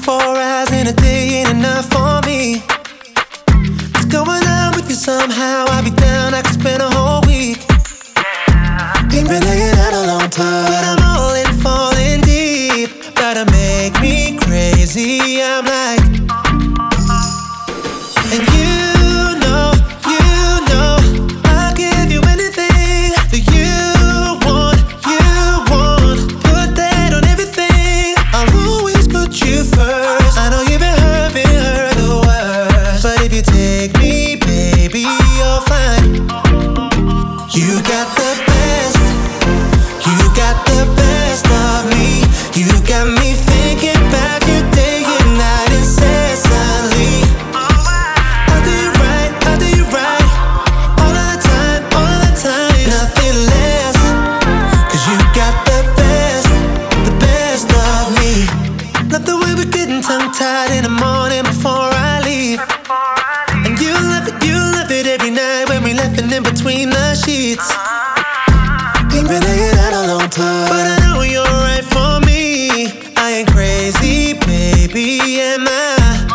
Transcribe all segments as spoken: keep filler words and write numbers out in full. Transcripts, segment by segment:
twenty-four hours in a day ain't enough for me. What's going on with you somehow? I'll be down, I could spend a whole week. Ain't been hanging out a long time, but I'm all in, falling deep. About to make me crazy, I'm like. And you know, you know, I'll give you anything that you want, you want. Put that on everything, I'll always put you first. I know you've been hurt, been hurt the worst, but if you take me, baby, you're fine. You got the best, you got the best of me. You got me thinking about you day and night incessantly. I'll do you right, I'll do you right, all of the time, all of the time, nothing less. Cause you got the best, the best of me. Love the way we're getting tongue-tied in the morning before I leave. And you love it, you love it every night when we left in between the sheets. Ain't been hanging out a long time, but I know you're right for me. I ain't crazy, baby, am I?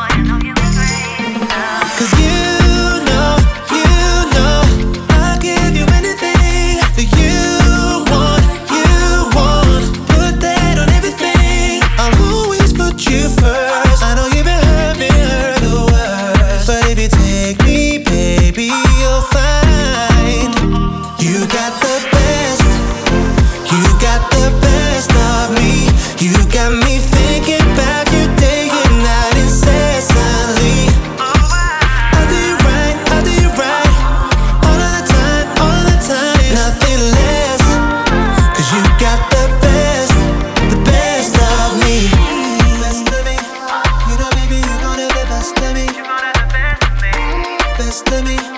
Cause you know, you know, I'll give you anything that you want, you want. Put that on everything, I'll always put you first. I know you've been hurt, been hurt the worst, but if you take me, baby, you'll find. You got the best, you got the best of me. You got me thinking about you day and night incessantly. I'll do you right, I'll do you right, all of the time, all of the time, nothing less. Cause you got the best, the best of me. Best of me, you know baby, you know the best of me. Best of me.